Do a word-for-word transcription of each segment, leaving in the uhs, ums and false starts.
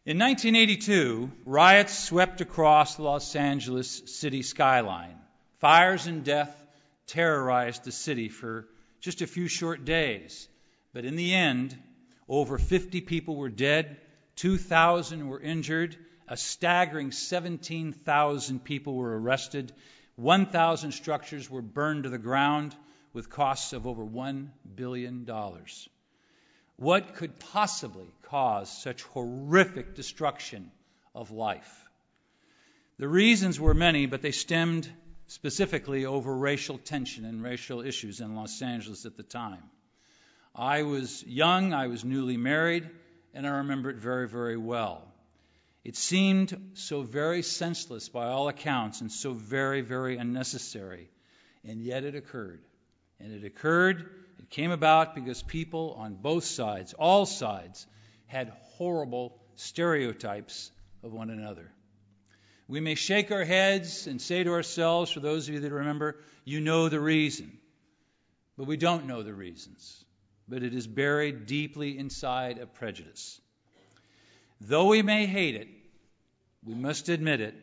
In nineteen eighty-two, riots swept across the Los Angeles city skyline. Fires and death terrorized the city for just a few short days. But in the end, over fifty people were dead, two thousand were injured, a staggering seventeen thousand people were arrested, one thousand structures were burned to the ground with costs of over one billion dollars. What could possibly cause such horrific destruction of life? The reasons were many, but they stemmed specifically over racial tension and racial issues in Los Angeles at the time. I was young, I was newly married, and I remember it very, very well. It seemed so very senseless by all accounts and so very, very unnecessary, and yet it occurred. And it occurred, it came about because people on both sides, all sides, had horrible stereotypes of one another. We may shake our heads and say to ourselves, for those of you that remember, you know the reason. But we don't know the reasons. But it is buried deeply inside of prejudice. Though we may hate it, we must admit it,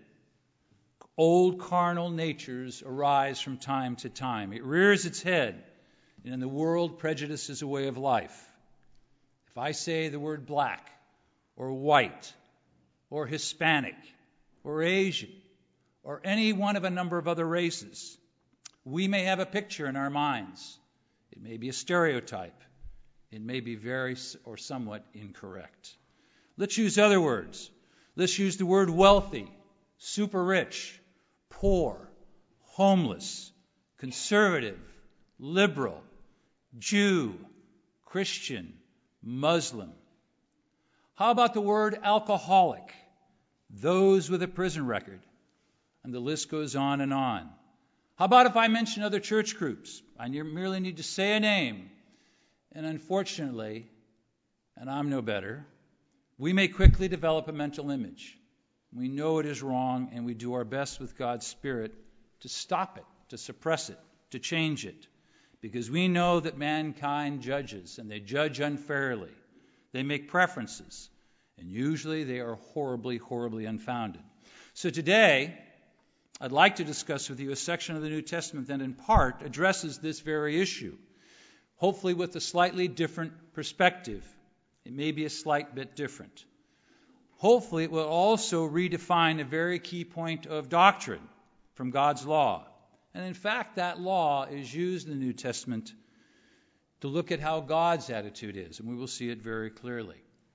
old carnal natures arise from time to time. It rears its head, and in the world, prejudice is a way of life. If I say the word black, or white, or Hispanic, or Asian, or any one of a number of other races, we may have a picture in our minds. It may be a stereotype. It may be very or somewhat incorrect. Let's use other words. Let's use the word wealthy, super rich, poor, homeless, conservative, liberal, Jew, Christian, Muslim. How about the word alcoholic? Those with a prison record. And the list goes on and on. How about if I mention other church groups? I merely need to say a name. And unfortunately, and I'm no better, we may quickly develop a mental image. We know it is wrong, and we do our best with God's Spirit to stop it, to suppress it, to change it. Because we know that mankind judges, and they judge unfairly. They make preferences, and usually they are horribly, horribly unfounded. So today, I'd like to discuss with you a section of the New Testament that in part addresses this very issue, hopefully with a slightly different perspective. It may be a slight bit different. Hopefully it will also redefine a very key point of doctrine from God's law. And in fact, that law is used in the New Testament to look at how God's attitude is, and we will see it very clearly.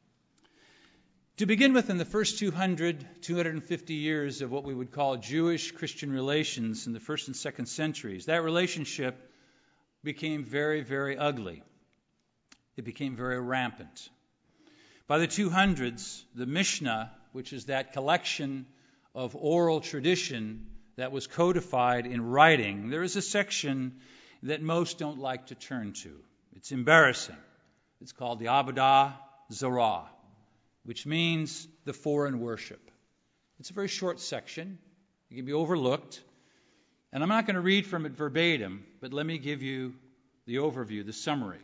To begin with, in the first two hundred, two hundred fifty years of what we would call Jewish-Christian relations in the first and second centuries, that relationship became very, very ugly. It became very rampant. By the two hundreds, the Mishnah, which is that collection of oral tradition that was codified in writing, there is a section that most don't like to turn to. It's embarrassing. It's called the Avodah Zarah, which means the foreign worship. It's a very short section. It can be overlooked. And I'm not going to read from it verbatim, but let me give you the overview, the summary.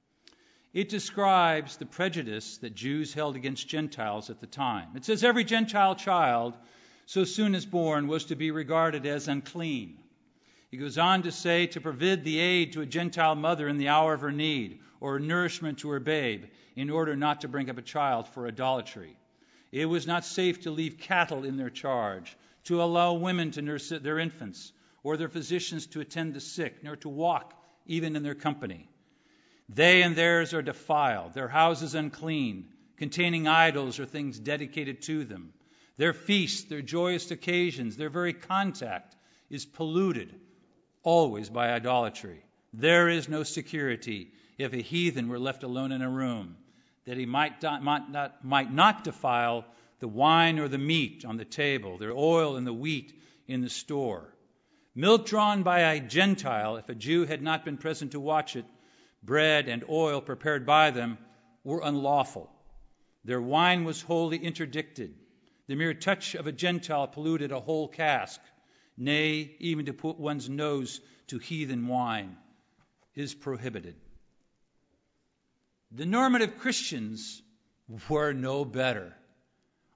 It describes the prejudice that Jews held against Gentiles at the time. It says every Gentile child, so soon as born, was to be regarded as unclean. He goes on to say to provide the aid to a Gentile mother in the hour of her need, or nourishment to her babe, in order not to bring up a child for idolatry. It was not safe to leave cattle in their charge, to allow women to nurse their infants, or their physicians to attend the sick, nor to walk even in their company. They and theirs are defiled, their houses unclean, containing idols or things dedicated to them. Their feasts, their joyous occasions, their very contact is polluted always by idolatry. There is no security if a heathen were left alone in a room, that he might not, might not, might not defile the wine or the meat on the table, their oil and the wheat in the store. Milk drawn by a Gentile, if a Jew had not been present to watch it, bread and oil prepared by them were unlawful. Their wine was wholly interdicted. The mere touch of a Gentile polluted a whole cask. Nay, even to put one's nose to heathen wine is prohibited. The normative Christians were no better.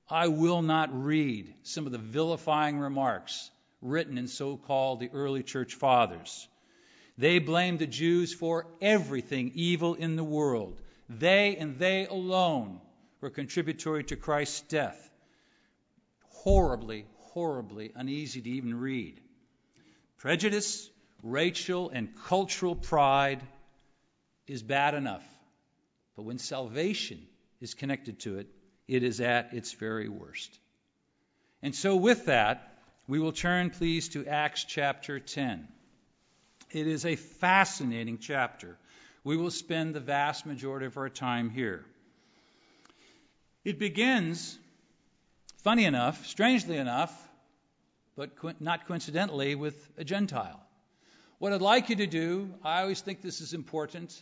I will not read some of the vilifying remarks written in so-called the early church fathers. They blamed the Jews for everything evil in the world. They and they alone were contributory to Christ's death. Horribly, horribly uneasy to even read. Prejudice, racial, and cultural pride is bad enough. But when salvation is connected to it, it is at its very worst. And so with that, we will turn, please, to Acts chapter ten. It is a fascinating chapter. We will spend the vast majority of our time here. It begins, funny enough, strangely enough, but co- not coincidentally, with a Gentile. What I'd like you to do, I always think this is important,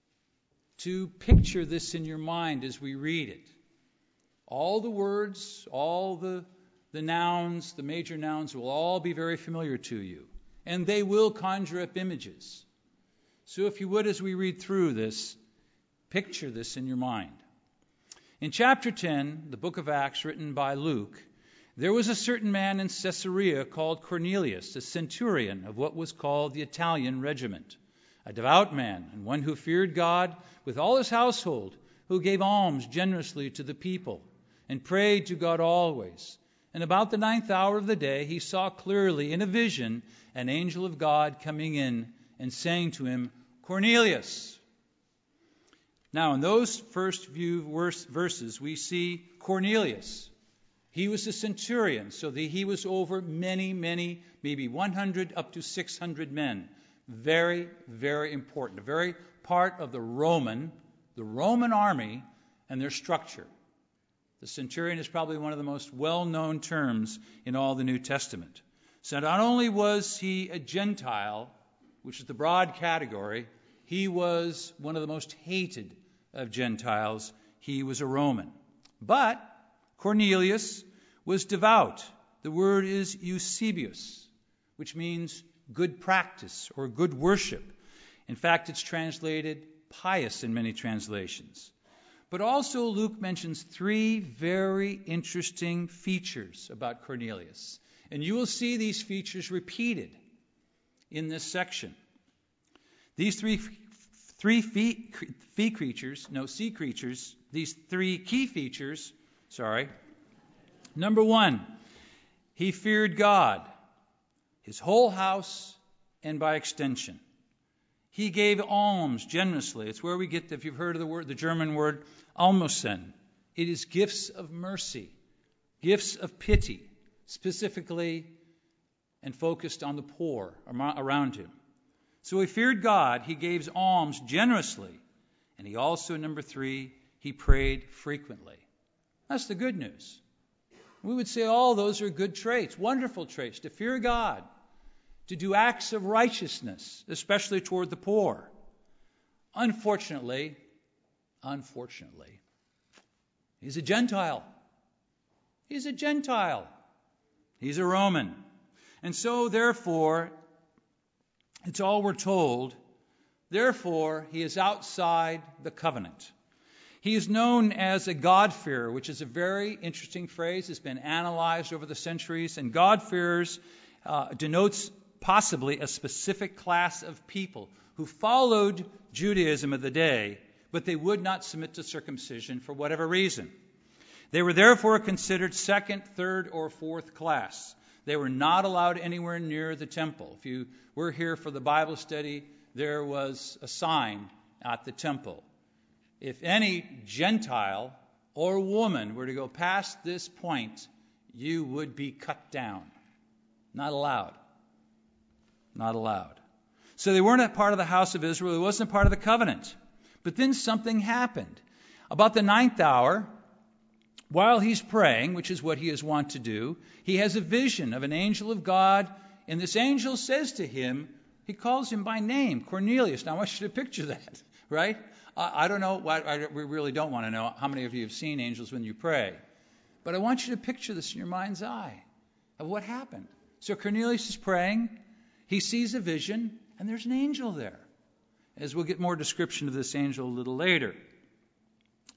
to picture this in your mind as we read it. All the words, all the, the nouns, the major nouns will all be very familiar to you. And they will conjure up images. So if you would, as we read through this, picture this in your mind. In chapter ten, the book of Acts written by Luke, there was a certain man in Caesarea called Cornelius, a centurion of what was called the Italian regiment, a devout man and one who feared God with all his household, who gave alms generously to the people and prayed to God always. And about the ninth hour of the day, he saw clearly in a vision an angel of God coming in and saying to him, Cornelius. Now, in those first few verses, we see Cornelius. He was a centurion, so that he was over many, many, maybe one hundred up to six hundred men. Very, very important. A very part of the Roman, the Roman army and their structure. The centurion is probably one of the most well-known terms in all the New Testament. So not only was he a Gentile, which is the broad category, he was one of the most hated of Gentiles. He was a Roman. But Cornelius was devout. The word is Eusebius, which means good practice or good worship. In fact, it's translated pious in many translations. But also Luke mentions three very interesting features about Cornelius. And you will see these features repeated in this section. These three three fee, fee creatures, no, sea creatures, these three key features, sorry. Number one, he feared God, his whole house, and by extension. He gave alms generously. It's where we get, the, if you've heard of the word, the German word, Almosen. It is gifts of mercy, gifts of pity, specifically and focused on the poor around him. So he feared God. He gave alms generously. And he also, number three, he prayed frequently. That's the good news. We would say all those are good traits, wonderful traits, to fear God, to do acts of righteousness, especially toward the poor. Unfortunately, unfortunately, he's a Gentile. He's a Gentile. He's a Roman. And so, therefore, it's all we're told. Therefore, he is outside the covenant. He is known as a God-fearer, which is a very interesting phrase. It's been analyzed over the centuries. And God-fearers uh, denotes possibly a specific class of people who followed Judaism of the day, but they would not submit to circumcision for whatever reason. They were therefore considered second, third, or fourth class. They were not allowed anywhere near the temple. If you were here for the Bible study, there was a sign at the temple. If any Gentile or woman were to go past this point, you would be cut down. Not allowed. Not allowed. So they weren't a part of the house of Israel. It wasn't part of the covenant. But then something happened. About the ninth hour, while he's praying, which is what he is wont to do, he has a vision of an angel of God, and this angel says to him, he calls him by name, Cornelius. Now I want you to picture that, right? I, I don't know, I, I, we really don't want to know how many of you have seen angels when you pray. But I want you to picture this in your mind's eye of what happened. So Cornelius is praying, he sees a vision, and there's an angel there. As we'll get more description of this angel a little later.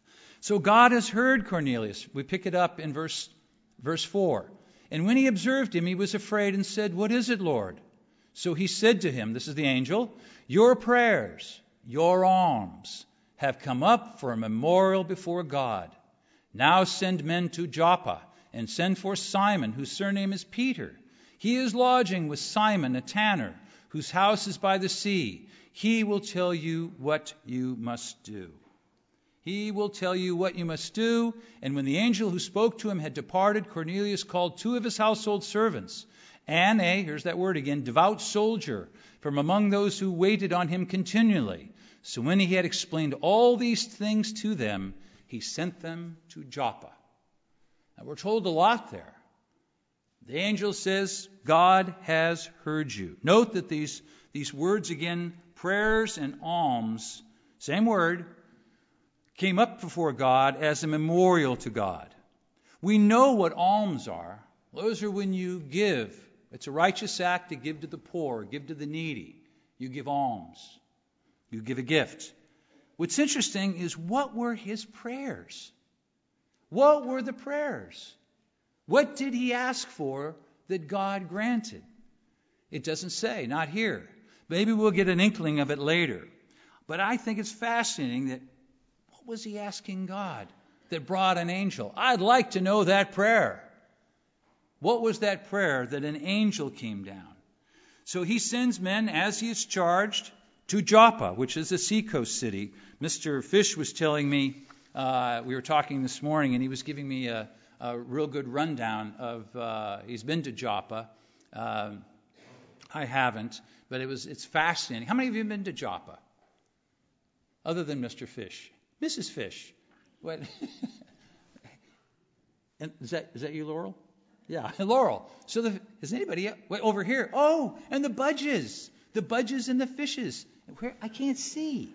So God has heard Cornelius. We pick it up in verse, verse four. And when he observed him, he was afraid and said, "What is it, Lord?" So he said to him, this is the angel, "Your prayers, your alms have come up for a memorial before God. Now send men to Joppa and send for Simon, whose surname is Peter. He is lodging with Simon, a tanner, whose house is by the sea. He will tell you what you must do." He will tell you what you must do. And when the angel who spoke to him had departed, Cornelius called two of his household servants, and a, here's that word again, devout soldier, from among those who waited on him continually. So when he had explained all these things to them, he sent them to Joppa. Now we're told a lot there. The angel says, God has heard you. Note that these, these words again, prayers and alms, same word, came up before God as a memorial to God. We know what alms are. Those are when you give. It's a righteous act to give to the poor, give to the needy. You give alms. You give a gift. What's interesting is, what were his prayers? What were the prayers? What did he ask for that God granted? It doesn't say, not here. Maybe we'll get an inkling of it later. But I think it's fascinating that, what was he asking God that brought an angel? I'd like to know that prayer. What was that prayer that an angel came down? So he sends men, as he is charged, to Joppa, which is a seacoast city. Mister Fish was telling me, uh, we were talking this morning, and he was giving me a, a real good rundown of, uh, he's been to Joppa. Uh, I haven't, but it was it's fascinating. How many of you have been to Joppa? Other than Mister Fish? Missus Fish. What? And is that is that you, Laurel? Yeah, Laurel. So the, is anybody wait, over here? Oh, and the budges. The budges and the fishes. Where I can't see.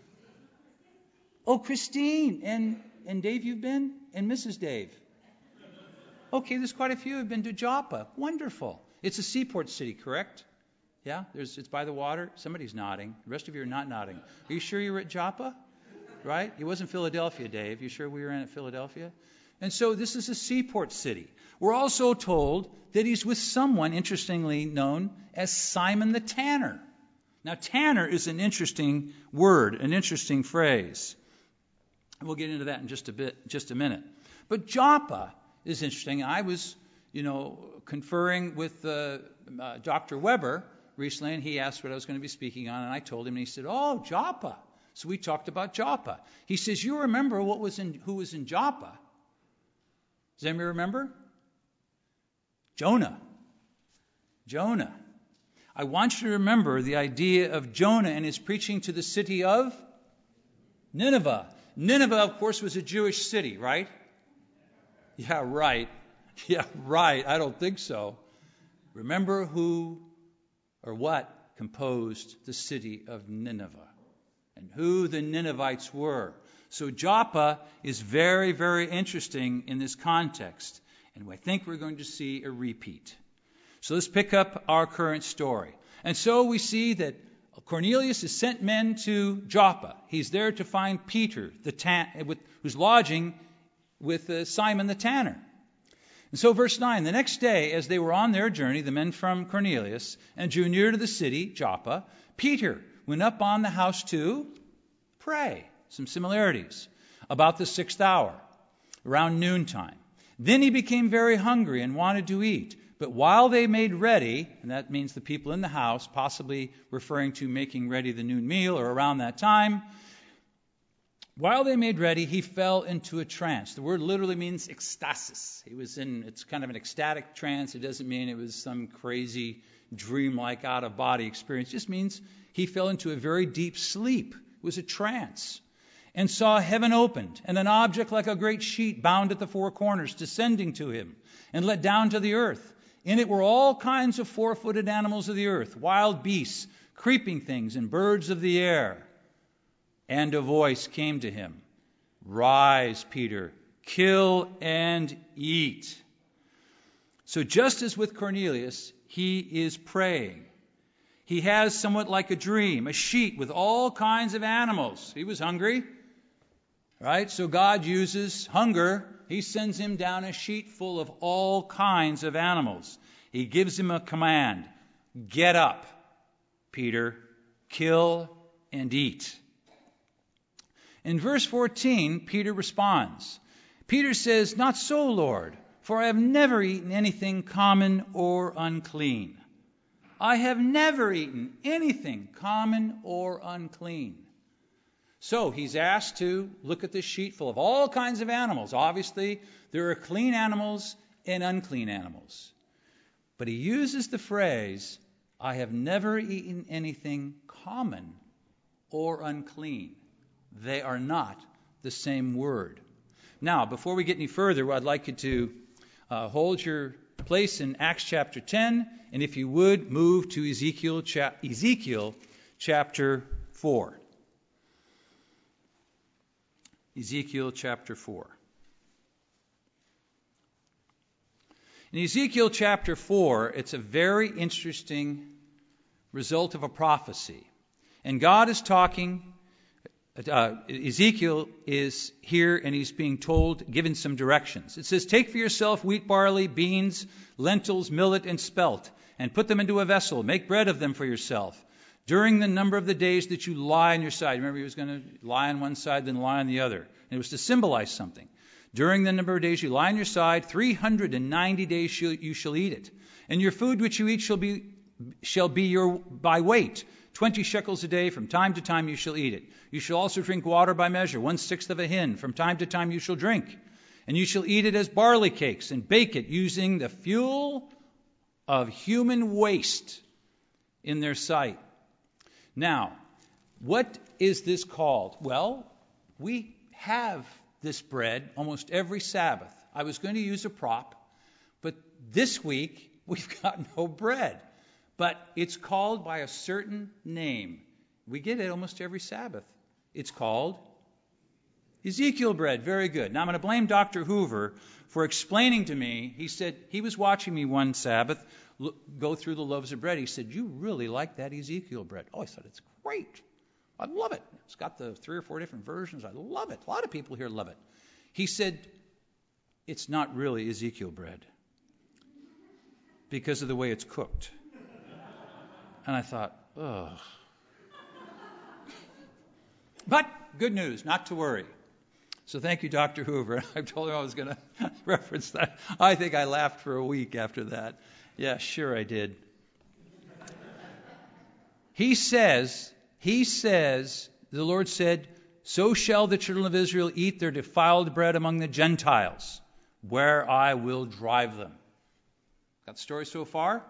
Oh, Christine and and Dave, you've been? And Missus Dave. Okay, there's quite a few who've been to Joppa. Wonderful. It's a seaport city, correct? Yeah, there's it's by the water. Somebody's nodding. The rest of you are not nodding. Are you sure you were at Joppa? Right? It wasn't Philadelphia, Dave. You sure we were in at Philadelphia? And so this is a seaport city. We're also told that he's with someone interestingly known as Simon the Tanner. Now, tanner is an interesting word, an interesting phrase. We'll get into that in just a bit, just a minute. But Joppa is interesting. I was, you know, conferring with uh, uh, Doctor Weber recently, and he asked what I was going to be speaking on, and I told him, and he said, "Oh, Joppa." So we talked about Joppa. He says, "You remember what was in who was in Joppa?" Does anybody remember? Jonah. Jonah. I want you to remember the idea of Jonah and his preaching to the city of Nineveh. Nineveh, of course, was a Jewish city, right? Yeah, right. Yeah, right. I don't think so. Remember who or what composed the city of Nineveh and who the Ninevites were. So Joppa is very, very interesting in this context. And I think we're going to see a repeat. So let's pick up our current story. And so we see that Cornelius has sent men to Joppa. He's there to find Peter, the tan- with, who's lodging with uh, Simon the tanner. And so verse nine, the next day, as they were on their journey, the men from Cornelius, and drew near to the city, Joppa, Peter went up on the house to pray. Some similarities. About the sixth hour, around noontime. Then he became very hungry and wanted to eat. But while they made ready, and that means the people in the house, possibly referring to making ready the noon meal or around that time, while they made ready, he fell into a trance. The word literally means ecstasis. He was in, it's kind of an ecstatic trance. It doesn't mean it was some crazy dream-like out-of-body experience. It just means he fell into a very deep sleep. It was a trance. And saw heaven opened, and an object like a great sheet bound at the four corners, descending to him, and let down to the earth. In it were all kinds of four-footed animals of the earth, wild beasts, creeping things, and birds of the air. And a voice came to him, "Rise, Peter, kill and eat." So just as with Cornelius, he is praying. He has somewhat like a dream, a sheet with all kinds of animals. He was hungry. Right? So God uses hunger. He sends him down a sheet full of all kinds of animals. He gives him a command. Get up, Peter. Kill and eat. In verse fourteen, Peter responds. Peter says, "Not so, Lord, for I have never eaten anything common or unclean." I have never eaten anything common or unclean. So he's asked to look at this sheet full of all kinds of animals. Obviously, there are clean animals and unclean animals. But he uses the phrase, I have never eaten anything common or unclean. They are not the same word. Now, before we get any further, I'd like you to uh, hold your place in Acts chapter ten, and if you would, move to Ezekiel, cha- Ezekiel chapter four. Ezekiel chapter four. In Ezekiel chapter four, it's a very interesting result of a prophecy. And God is talking, uh, Ezekiel is here and he's being told, given some directions. It says, take for yourself wheat, barley, beans, lentils, millet, and spelt, and put them into a vessel. Make bread of them for yourself. During the number of the days that you lie on your side. Remember, he was going to lie on one side, then lie on the other. And it was to symbolize something. During the number of days you lie on your side, three hundred ninety days you shall eat it. And your food which you eat shall be shall be your by weight, twenty shekels a day. From time to time you shall eat it. You shall also drink water by measure, one-sixth of a hin. From time to time you shall drink. And you shall eat it as barley cakes, and bake it using the fuel of human waste in their sight. Now, what is this called? Well, we have this bread almost every Sabbath. I was going to use a prop, but this week we've got no bread. But it's called by a certain name. We get it almost every Sabbath. It's called Ezekiel bread. Very good. Now I'm going to blame Doctor Hoover for explaining to me. He said he was watching me one Sabbath look, go through the loaves of bread. He said, you really like that Ezekiel bread. Oh, I thought it's great. I love it. It's got the three or four different versions. I love it. A lot of people here love it. He said, it's not really Ezekiel bread because of the way it's cooked. And I thought, ugh. But good news, not to worry. So thank you, Doctor Hoover. I told him I was going to reference that. I think I laughed for a week after that. Yeah, sure I did. He says... He says, the Lord said, so shall the children of Israel eat their defiled bread among the Gentiles, where I will drive them. Got the story so far?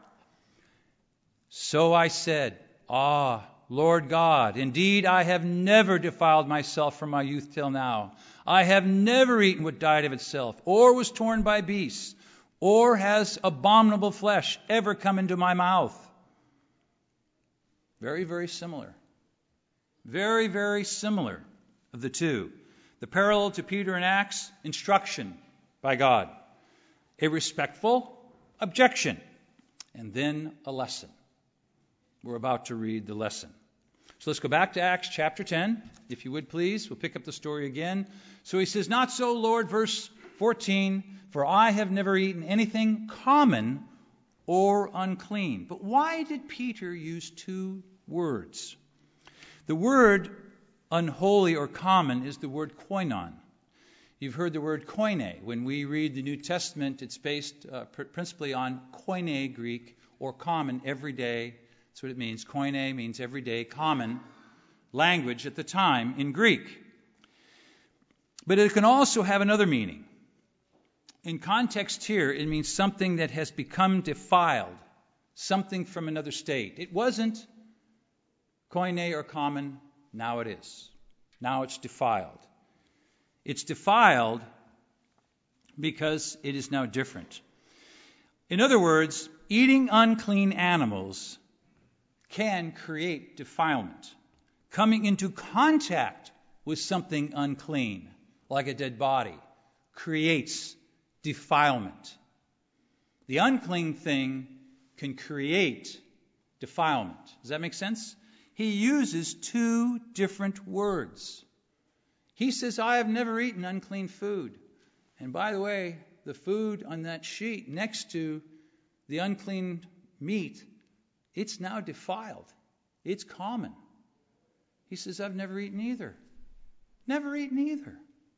So I said, ah, Lord God, indeed I have never defiled myself from my youth till now. I have never eaten what died of itself, or was torn by beasts, or has abominable flesh ever come into my mouth. Very, very similar. Very, very similar of the two. The parallel to Peter in Acts, instruction by God. A respectful objection. And then a lesson. We're about to read the lesson. So let's go back to Acts chapter ten, if you would please. We'll pick up the story again. So he says, not so, Lord, verse fourteen, for I have never eaten anything common or unclean. But why did Peter use two words? The word unholy or common is the word koinon. You've heard the word koine. When we read the New Testament, it's based uh, pr- principally on koine Greek, or common, everyday. That's what it means. Koine means everyday, common language at the time in Greek. But it can also have another meaning. In context here, it means something that has become defiled, something from another state. It wasn't koine or common, now it is. Now it's defiled. It's defiled because it is now different. In other words, eating unclean animals can create defilement. Coming into contact with something unclean, like a dead body, creates defilement. The unclean thing can create defilement. Does that make sense? He uses two different words. He says, I have never eaten unclean food. And by the way, the food on that sheet next to the unclean meat, it's now defiled. It's common. He says, I've never eaten either. Never eaten either.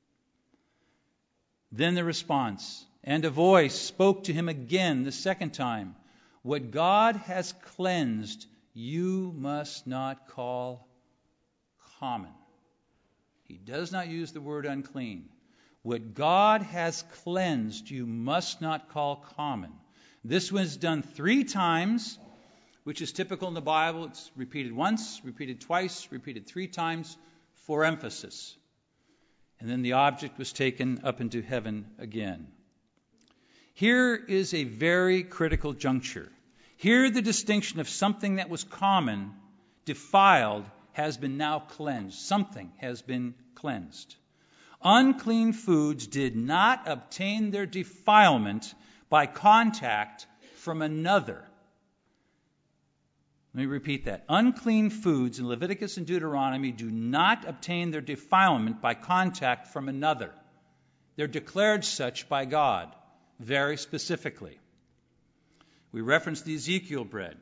Then the response, and a voice spoke to him again the second time, what God has cleansed, you must not call common. He does not use the word unclean. What God has cleansed, you must not call common. This was done three times, which is typical in the Bible. It's repeated once, repeated twice, repeated three times for emphasis. And then the object was taken up into heaven again. Here is a very critical juncture. Here the distinction of something that was common, defiled, has been now cleansed. Something has been cleansed. Unclean foods did not obtain their defilement by contact from another. Let me repeat that. Unclean foods in Leviticus and Deuteronomy do not obtain their defilement by contact from another. They're declared such by God, very specifically. We reference the Ezekiel bread.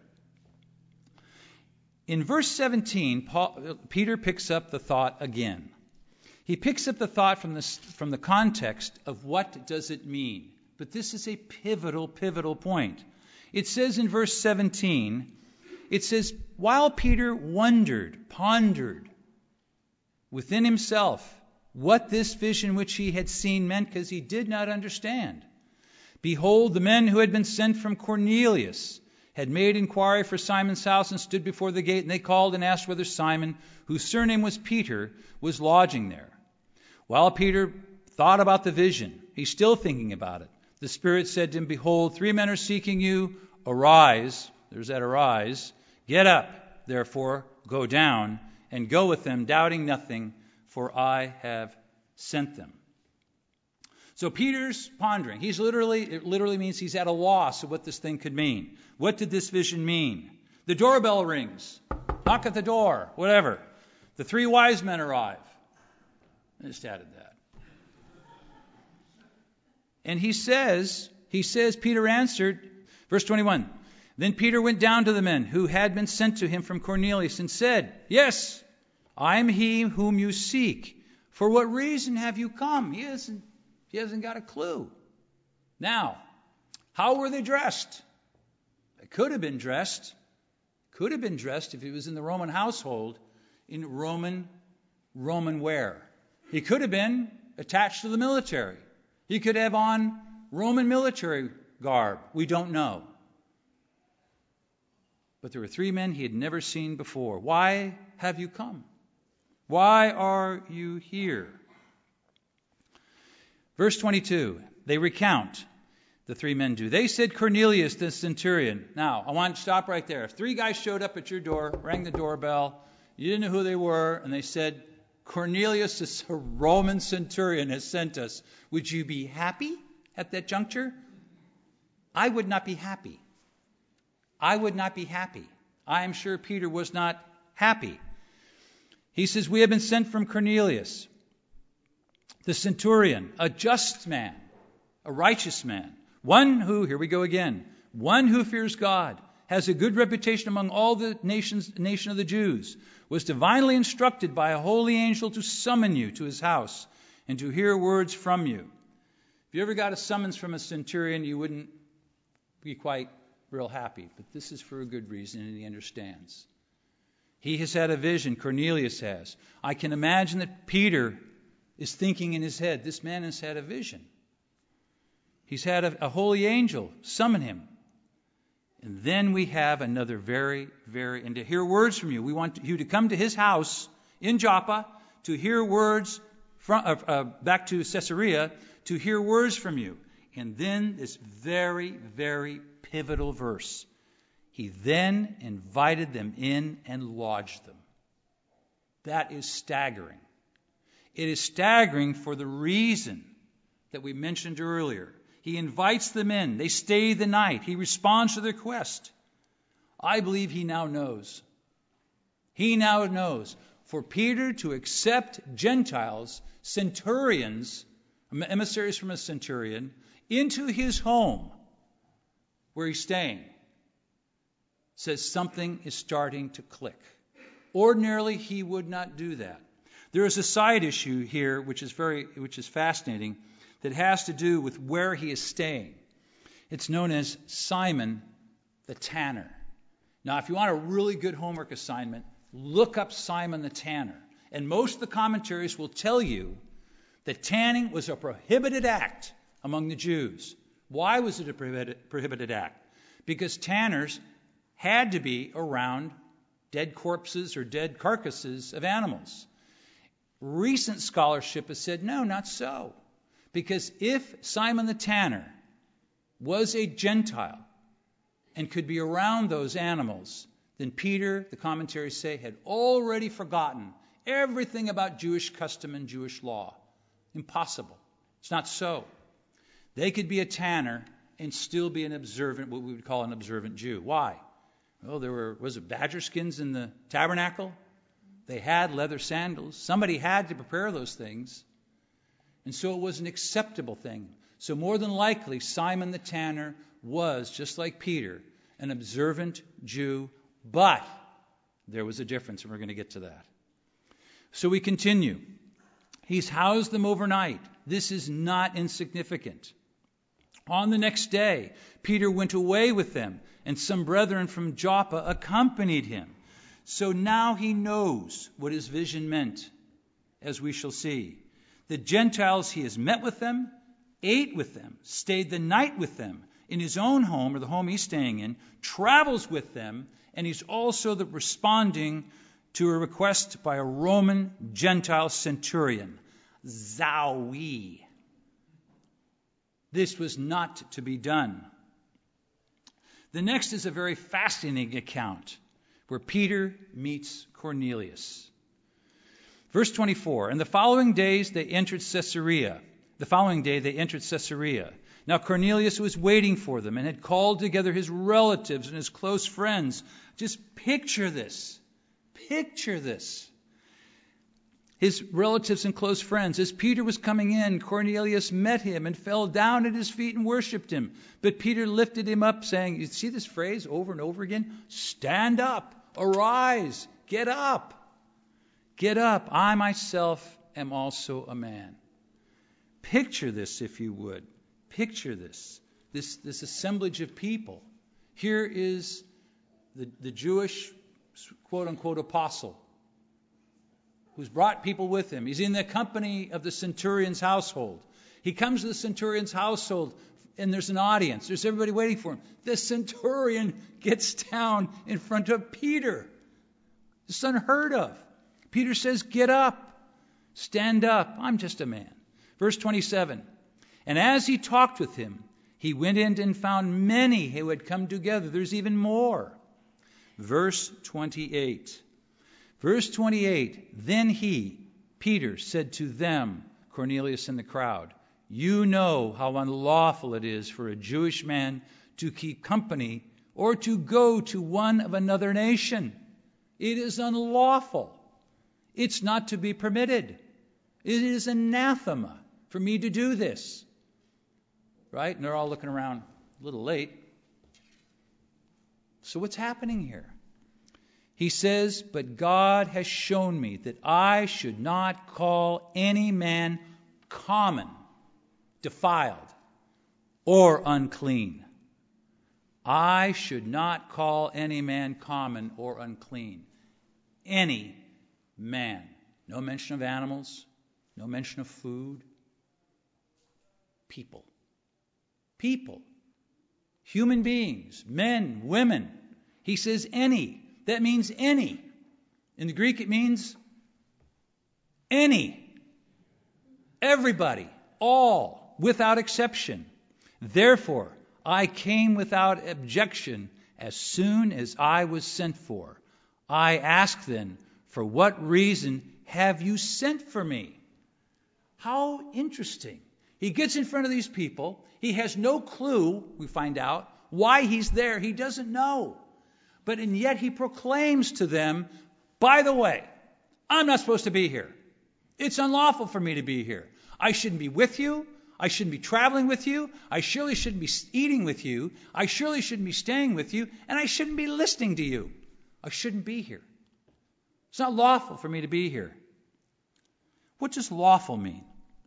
In verse seventeen, Paul, Peter picks up the thought again. He picks up the thought from the, from the context of what does it mean. But this is a pivotal, pivotal point. It says in verse seventeen, it says, while Peter wondered, pondered within himself what this vision which he had seen meant, because he did not understand. Behold, the men who had been sent from Cornelius had made inquiry for Simon's house and stood before the gate, and they called and asked whether Simon, whose surname was Peter, was lodging there. While Peter thought about the vision, he's still thinking about it, the Spirit said to him, behold, three men are seeking you. Arise, there's that arise, get up, therefore, go down, and go with them, doubting nothing, for I have sent them. So Peter's pondering. He's literally, it literally means he's at a loss of what this thing could mean. What did this vision mean? The doorbell rings. Knock at the door, whatever. The three wise men arrive. I just added that. And he says, he says, Peter answered, verse twenty-one, then Peter went down to the men who had been sent to him from Cornelius and said, yes, I am he whom you seek. For what reason have you come? He hasn't, he hasn't got a clue. Now, how were they dressed? They could have been dressed, could have been dressed if he was in the Roman household, in Roman, Roman wear. He could have been attached to the military. He could have on Roman military garb. We don't know. But there were three men he had never seen before. Why have you come? Why are you here? Verse twenty-two, they recount, the three men do. They said, Cornelius, the centurion. Now, I want to stop right there. If three guys showed up at your door, rang the doorbell, you didn't know who they were, and they said, Cornelius, this Roman centurion, has sent us. Would you be happy at that juncture? I would not be happy. I would not be happy. I am sure Peter was not happy. He says, we have been sent from Cornelius, the centurion, a just man, a righteous man, one who, here we go again, one who fears God, has a good reputation among all the nations, nation of the Jews, was divinely instructed by a holy angel to summon you to his house and to hear words from you. If you ever got a summons from a centurion, you wouldn't be quite real happy. But this is for a good reason, and he understands. He has had a vision. Cornelius has. I can imagine that Peter is thinking in his head, this man has had a vision. He's had a, a holy angel summon him. And then we have another very, very, and to hear words from you. We want you to come to his house in Joppa to hear words from, uh, uh, back to Caesarea to hear words from you. And then this very, very pivotal verse. He then invited them in and lodged them. That is staggering. It is staggering for the reason that we mentioned earlier. He invites them in. They stay the night. He responds to their request. I believe he now knows. He now knows. for Peter to accept Gentiles, centurions, emissaries from a centurion, into his home where he's staying, says something is starting to click. Ordinarily, he would not do that. There is a side issue here which is very, which is fascinating, that has to do with where he is staying. It's known as Simon the Tanner. Now, if you want a really good homework assignment, look up Simon the Tanner. And most of the commentaries will tell you that tanning was a prohibited act among the Jews. Why was it a prohibited, prohibited act? Because tanners had to be around dead corpses or dead carcasses of animals. Recent scholarship has said, no, not so. Because if Simon the Tanner was a Gentile and could be around those animals, then Peter, the commentaries say, had already forgotten everything about Jewish custom and Jewish law. Impossible. It's not so. They could be a tanner and still be an observant, what we would call an observant Jew. Why? Well, there were, was it badger skins in the tabernacle? They had leather sandals. Somebody had to prepare those things. And so it was an acceptable thing. So more than likely, Simon the Tanner was, just like Peter, an observant Jew, but there was a difference, and we're going to get to that. So we continue. He's housed them overnight. This is not insignificant. On the next day, Peter went away with them, and some brethren from Joppa accompanied him. So now he knows what his vision meant, as we shall see. The Gentiles, he has met with them, ate with them, stayed the night with them in his own home, or the home he's staying in, travels with them, and he's also the responding to a request by a Roman Gentile centurion, Zawi. This was not to be done. The next is a very fascinating account where Peter meets Cornelius. Verse twenty-four, and the following days they entered Caesarea. The following day they entered Caesarea. Now Cornelius was waiting for them and had called together his relatives and his close friends. Just picture this. Picture this. His relatives and close friends. As Peter was coming in, Cornelius met him and fell down at his feet and worshipped him. But Peter lifted him up, saying, you see this phrase over and over again? Stand up, arise, get up. Get up, I myself am also a man. Picture this, if you would. Picture this. This, this assemblage of people. Here is the, the Jewish, quote-unquote, apostle who's brought people with him. He's in the company of the centurion's household. He comes to the centurion's household, and there's an audience. There's everybody waiting for him. The centurion gets down in front of Peter. It's unheard of. Peter says, get up, stand up, I'm just a man. Verse twenty-seven, and as he talked with him, he went in and found many who had come together. There's even more. Verse twenty-eight. Verse twenty-eight, then he, Peter, said to them, Cornelius and the crowd, you know how unlawful it is for a Jewish man to keep company or to go to one of another nation. It is unlawful. It's not to be permitted. It is anathema for me to do this. Right? And they're all looking around a little late. So what's happening here? He says, but God has shown me that I should not call any man common, defiled, or unclean. I should not call any man common or unclean. Any man. No mention of animals. No mention of food. People. People. Human beings. Men, women. He says any. That means any. In the Greek it means any. Everybody. All. Without exception. Therefore, I came without objection as soon as I was sent for. I asked then, for what reason have you sent for me? How interesting. He gets in front of these people. He has no clue, we find out, why he's there. He doesn't know. But and yet he proclaims to them, by the way, I'm not supposed to be here. It's unlawful for me to be here. I shouldn't be with you. I shouldn't be traveling with you. I surely shouldn't be eating with you. I surely shouldn't be staying with you. And I shouldn't be listening to you. I shouldn't be here. It's not lawful for me to be here. What does lawful mean?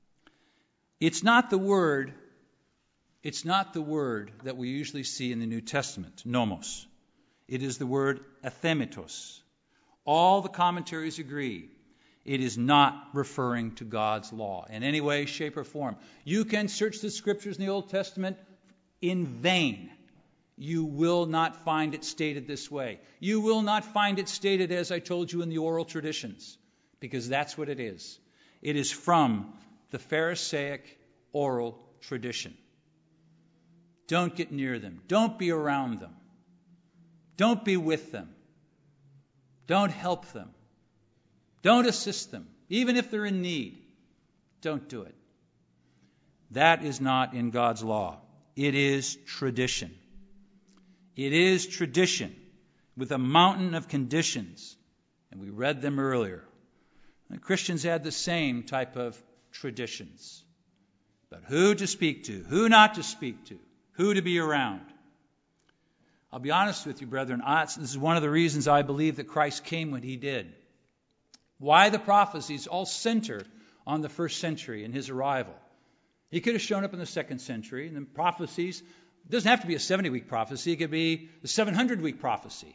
It's not the word, it's not the word that we usually see in the New Testament, nomos. It is the word athemitos. All the commentaries agree. It is not referring to God's law in any way, shape, or form. You can search the scriptures in the Old Testament in vain. You will not find it stated this way. You will not find it stated, as I told you, in the oral traditions, because that's what it is. It is from the Pharisaic oral tradition. Don't get near them. Don't be around them. Don't be with them. Don't help them. Don't assist them, even if they're in need. Don't do it. That is not in God's law. It is tradition. It is tradition with a mountain of conditions. And we read them earlier. And Christians had the same type of traditions. But who to speak to, who not to speak to, who to be around. I'll be honest with you, brethren. I, this is one of the reasons I believe that Christ came when he did. Why the prophecies all center on the first century and his arrival. He could have shown up in the second century, and the prophecies, it doesn't have to be a seventy-week prophecy. It could be a seven hundred week prophecy,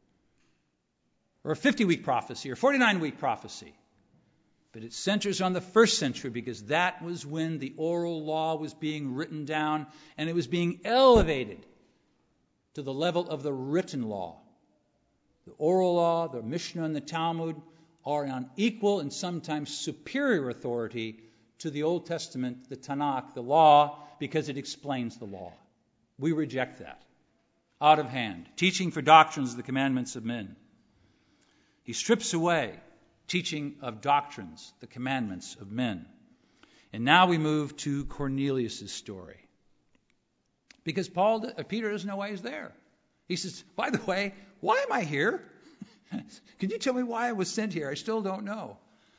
or a fifty-week prophecy, or forty-nine-week prophecy. But it centers on the first century because that was when the oral law was being written down, and it was being elevated to the level of the written law. The oral law, the Mishnah, and the Talmud are on equal and sometimes superior authority to the Old Testament, the Tanakh, the law, because it explains the law. We reject that. Out of hand. Teaching for doctrines of the commandments of men. He strips away teaching of doctrines, the commandments of men. And now we move to Cornelius' story. Because Paul, Peter doesn't know why he's there. He says, by the way, why am I here? Can you tell me why I was sent here? I still don't know.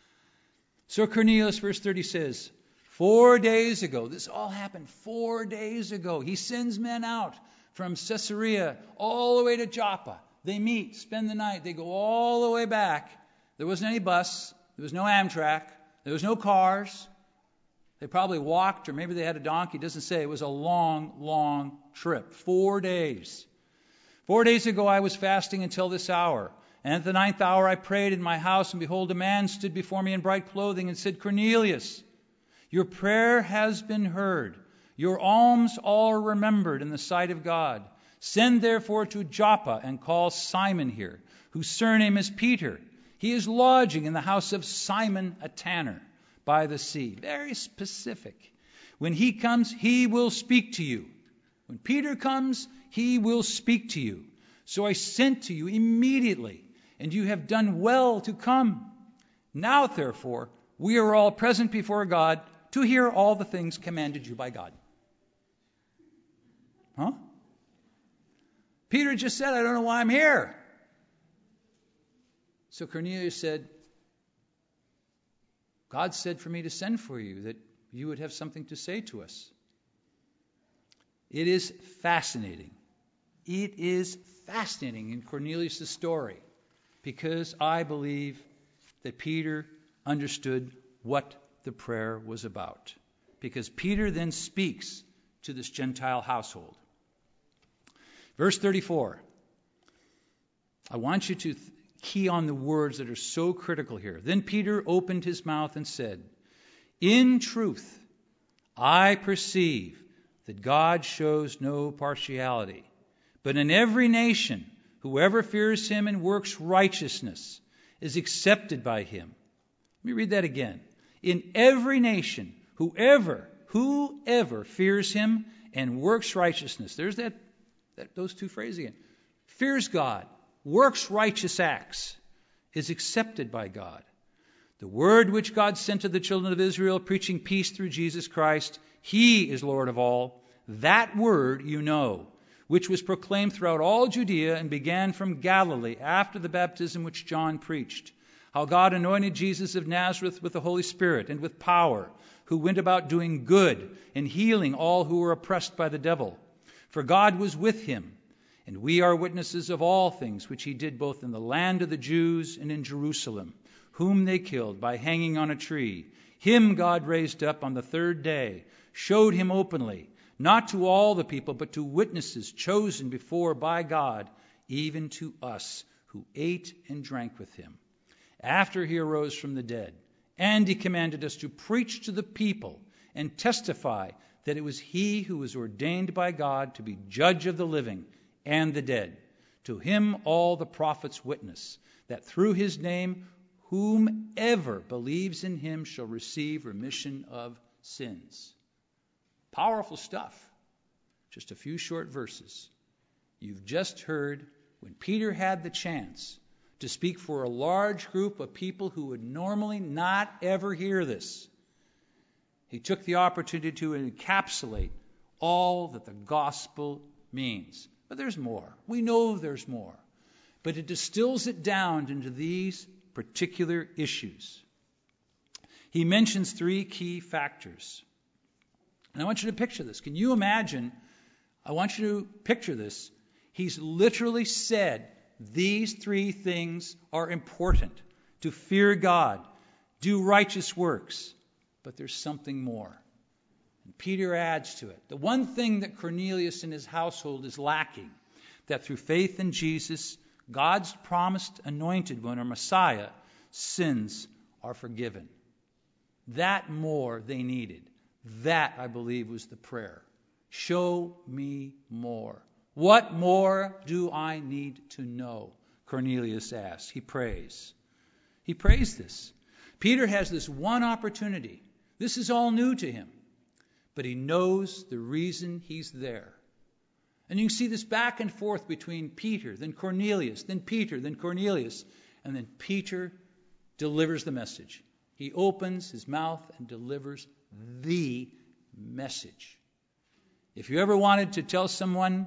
So Cornelius, verse thirty says, four days ago, this all happened four days ago. He sends men out from Caesarea all the way to Joppa. They meet, spend the night. They go all the way back. There wasn't any bus. There was no Amtrak. There was no cars. They probably walked, or maybe they had a donkey. It doesn't say. It was a long, long trip. Four days. Four days ago I was fasting until this hour. And at the ninth hour I prayed in my house, and behold, a man stood before me in bright clothing and said, Cornelius, your prayer has been heard. Your alms all are remembered in the sight of God. Send therefore to Joppa and call Simon here, whose surname is Peter. He is lodging in the house of Simon a tanner by the sea. Very specific. When he comes, he will speak to you. When Peter comes, he will speak to you. So I sent to you immediately, and you have done well to come. Now, therefore, we are all present before God to hear all the things commanded you by God. Huh? Peter just said, I don't know why I'm here. So Cornelius said, God said for me to send for you, that you would have something to say to us. It is fascinating. It is fascinating in Cornelius' story, because I believe that Peter understood what the prayer was about. Because Peter then speaks to this Gentile household. Verse thirty-four. I want you to th- key on the words that are so critical here. Then Peter opened his mouth and said, in truth, I perceive that God shows no partiality, but in every nation, whoever fears him and works righteousness is accepted by him. Let me read that again. In every nation, whoever, whoever fears him and works righteousness. There's that, that those two phrases again. Fears God, works righteous acts, is accepted by God. The word which God sent to the children of Israel, preaching peace through Jesus Christ, he is Lord of all. That word you know, which was proclaimed throughout all Judea and began from Galilee after the baptism which John preached, how God anointed Jesus of Nazareth with the Holy Spirit and with power, who went about doing good and healing all who were oppressed by the devil. For God was with him, and we are witnesses of all things which he did both in the land of the Jews and in Jerusalem, whom they killed by hanging on a tree. Him God raised up on the third day, showed him openly, not to all the people, but to witnesses chosen before by God, even to us, who ate and drank with him, after he arose from the dead. And he commanded us to preach to the people and testify that it was he who was ordained by God to be judge of the living and the dead. To him all the prophets witness that through his name whomever believes in him shall receive remission of sins. Powerful stuff. Just a few short verses. You've just heard when Peter had the chance to speak for a large group of people who would normally not ever hear this. He took the opportunity to encapsulate all that the gospel means. But there's more. We know there's more. But it distills it down into these particular issues. He mentions three key factors. And I want you to picture this. Can you imagine? I want you to picture this. He's literally said these three things are important. To fear God, do righteous works. But there's something more. And Peter adds to it. The one thing that Cornelius and his household is lacking, that through faith in Jesus, God's promised anointed one, or Messiah, sins are forgiven. That more they needed. That, I believe, was the prayer. Show me more. What more do I need to know? Cornelius asks. He prays. He prays this. Peter has this one opportunity. This is all new to him. But he knows the reason he's there. And you can see this back and forth between Peter, then Cornelius, then Peter, then Cornelius. And then Peter delivers the message. He opens his mouth and delivers the message. If you ever wanted to tell someone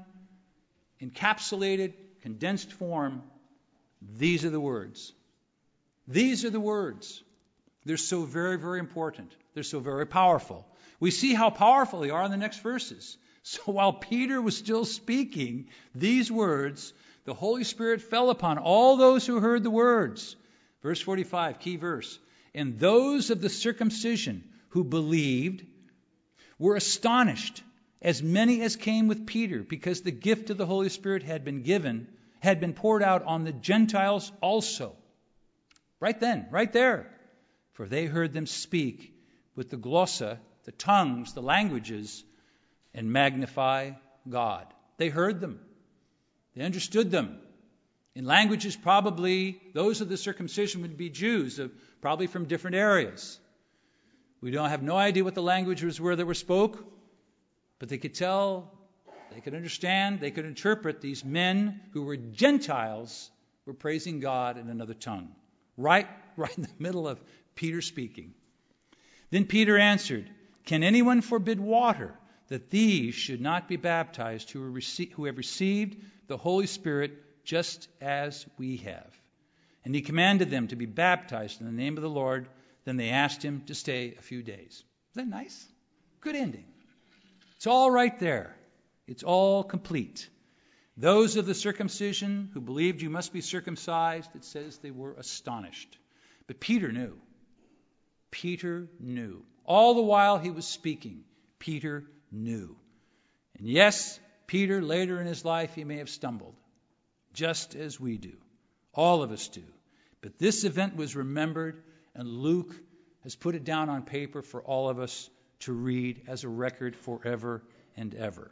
encapsulated, condensed form, these are the words. These are the words. They're so very, very important. They're so very powerful. We see how powerful they are in the next verses. So while Peter was still speaking these words, the Holy Spirit fell upon all those who heard the words. Verse forty-five, key verse. And those of the circumcision who believed were astonished, as many as came with Peter, because the gift of the Holy Spirit had been given, had been poured out on the Gentiles also. Right then, right there. For they heard them speak with the glossa, the tongues, the languages, and magnify God. They heard them. They understood them. In languages, probably those of the circumcision would be Jews, uh, probably from different areas. We don't have no idea what the languages were that were spoke, but they could tell, they could understand, they could interpret these men who were Gentiles were praising God in another tongue. Right, right in the middle of Peter speaking. Then Peter answered, can anyone forbid water that these should not be baptized who, are rece- who have received the Holy Spirit just as we have? And he commanded them to be baptized in the name of the Lord. Then they asked him to stay a few days. Is that nice? Good ending. It's all right there. It's all complete. Those of the circumcision who believed you must be circumcised, it says they were astonished. But Peter knew. Peter knew. All the while he was speaking, Peter knew. And yes, Peter, later in his life, he may have stumbled, just as we do. All of us do. But this event was remembered, and Luke has put it down on paper for all of us to read as a record forever and ever.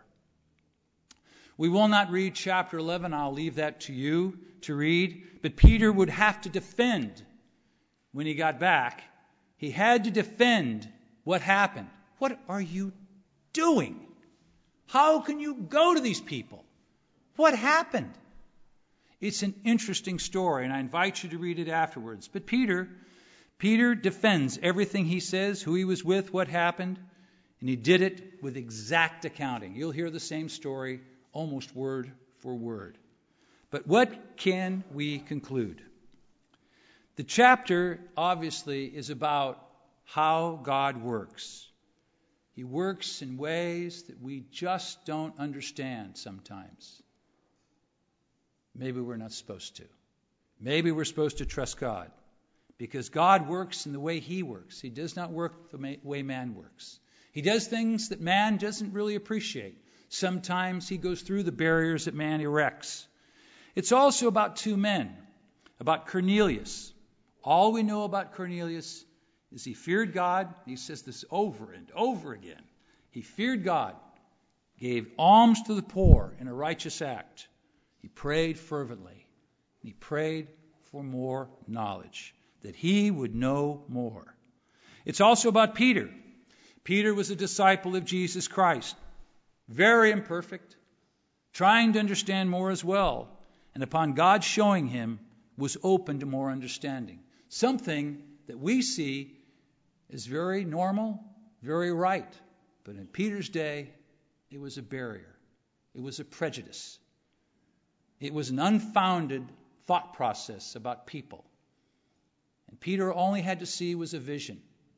We will not read chapter eleven. I'll leave that to you to read. But Peter would have to defend when he got back. He had to defend what happened. What are you doing? How can you go to these people? What happened? It's an interesting story, and I invite you to read it afterwards. But Peter, Peter defends everything he says, who he was with, what happened, and he did it with exact accounting. You'll hear the same story almost word for word. But what can we conclude? The chapter, obviously, is about how God works. He works in ways that we just don't understand sometimes. Maybe we're not supposed to. Maybe we're supposed to trust God, because God works in the way He works. He does not work the way man works. He does things that man doesn't really appreciate. Sometimes He goes through the barriers that man erects. It's also about two men, about Cornelius. All we know about Cornelius is he feared God. He says this over and over again. He feared God, gave alms to the poor in a righteous act. He prayed fervently. He prayed for more knowledge, that he would know more. It's also about Peter. Peter was a disciple of Jesus Christ, very imperfect, trying to understand more as well, and upon God showing him, was open to more understanding. Something that we see is very normal, very right. But in Peter's day, it was a barrier. It was a prejudice. It was an unfounded thought process about people. And Peter only had to see was a vision.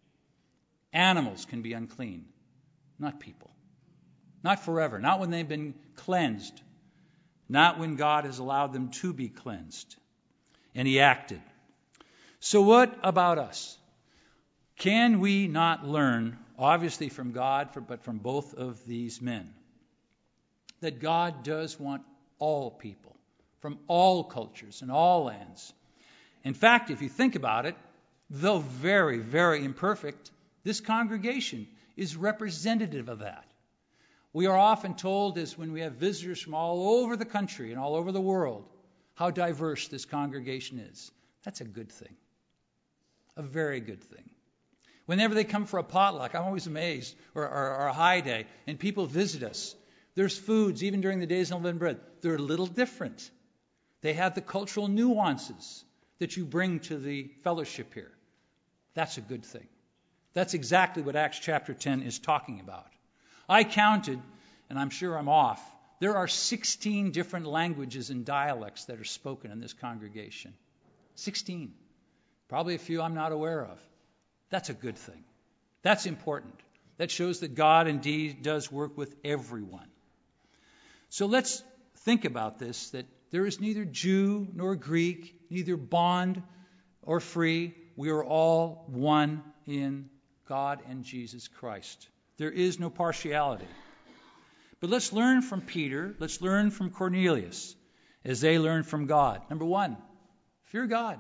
Animals can be unclean, not people. Not forever, not when they've been cleansed, not when God has allowed them to be cleansed. And he acted. So what about us? Can we not learn, obviously from God, but from both of these men, that God does want all people, from all cultures and all lands? In fact, if you think about it, though very, very imperfect, this congregation is representative of that. We are often told, as when we have visitors from all over the country and all over the world, how diverse this congregation is. That's a good thing. A very good thing. Whenever they come for a potluck, I'm always amazed, or, or, or a high day, and people visit us. There's foods, even during the days of unleavened bread. They're a little different. They have the cultural nuances that you bring to the fellowship here. That's a good thing. That's exactly what Acts chapter ten is talking about. I counted, and I'm sure I'm off, there are sixteen different languages and dialects that are spoken in this congregation. sixteen. Probably a few I'm not aware of. That's a good thing. That's important. That shows that God indeed does work with everyone. So let's think about this, that there is neither Jew nor Greek, neither bond or free. We are all one in God and Jesus Christ. There is no partiality. But let's learn from Peter. Let's learn from Cornelius as they learned from God. Number one, fear God.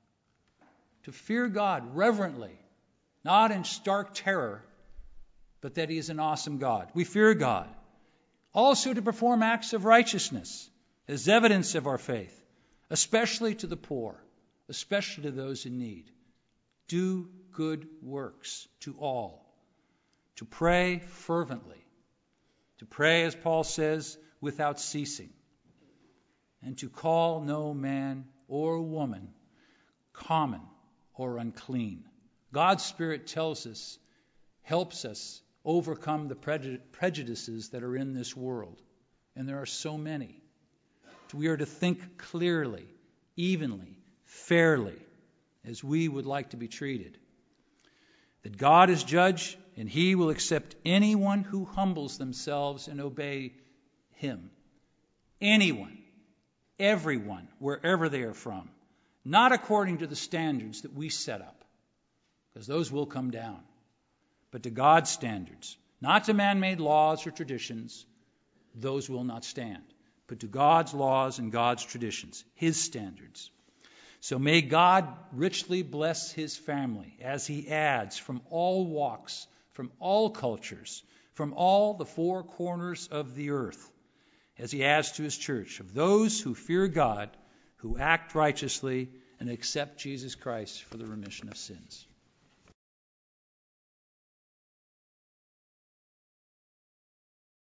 To fear God reverently, not in stark terror, but that he is an awesome God. We fear God. Also to perform acts of righteousness as evidence of our faith, especially to the poor, especially to those in need. Do good works to all. To pray fervently. To pray, as Paul says, without ceasing. And to call no man or woman common or unclean. God's Spirit tells us, helps us overcome the prejudices that are in this world. And there are so many. We are to think clearly, evenly, fairly, as we would like to be treated. That God is judge, and he will accept anyone who humbles themselves and obey him. Anyone, everyone, wherever they are from. Not according to the standards that we set up, because those will come down, but to God's standards. Not to man-made laws or traditions. Those will not stand. But to God's laws and God's traditions, his standards. So may God richly bless his family as he adds from all walks, from all cultures, from all the four corners of the earth, as he adds to his church of those who fear God, who act righteously, and accept Jesus Christ for the remission of sins.